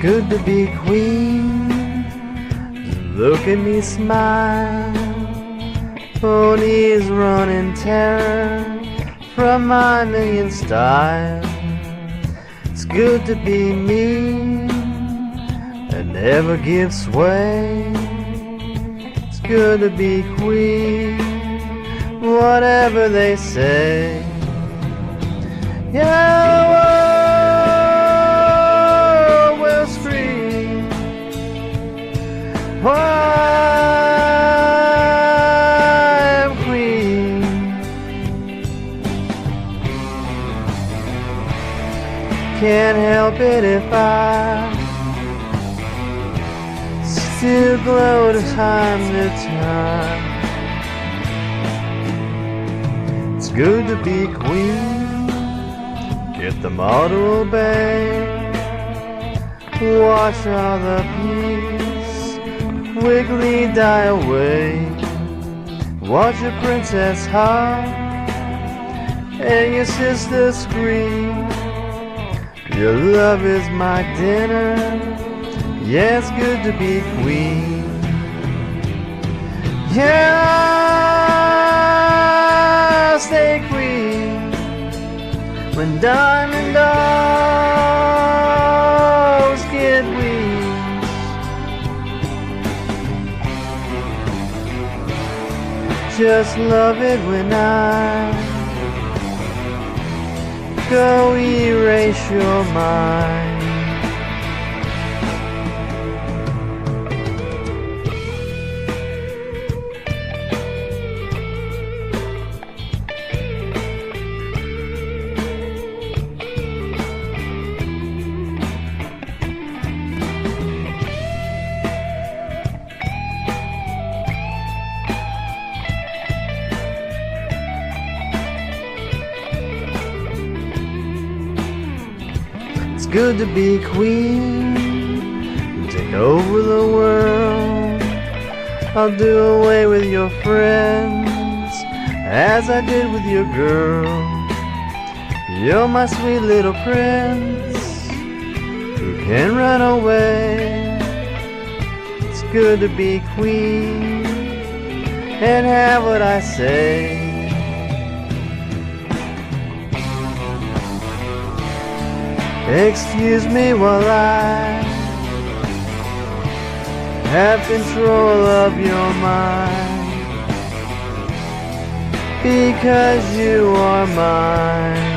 good to be queen. Look at me smile. Ponies running terror from my million styles. It's good to be me and never give sway. It's good to be queen, whatever they say. Yeah, the world will scream. I am queen. Can't help it if I still glow to time to time. It's good to be queen. Get them all to obey. Watch all the peace quickly die away. Watch your princess hug and your sister scream. Your love is my dinner. Yeah, it's good to be queen. Yeah, stay queen when diamond dogs get wings. Just love it when I go erase your mind. It's good to be queen, take over the world. I'll do away with your friends, as I did with your girl. You're my sweet little prince, who can run away. It's good to be queen, and have what I say. Excuse me while I have control of your mind, because you are mine.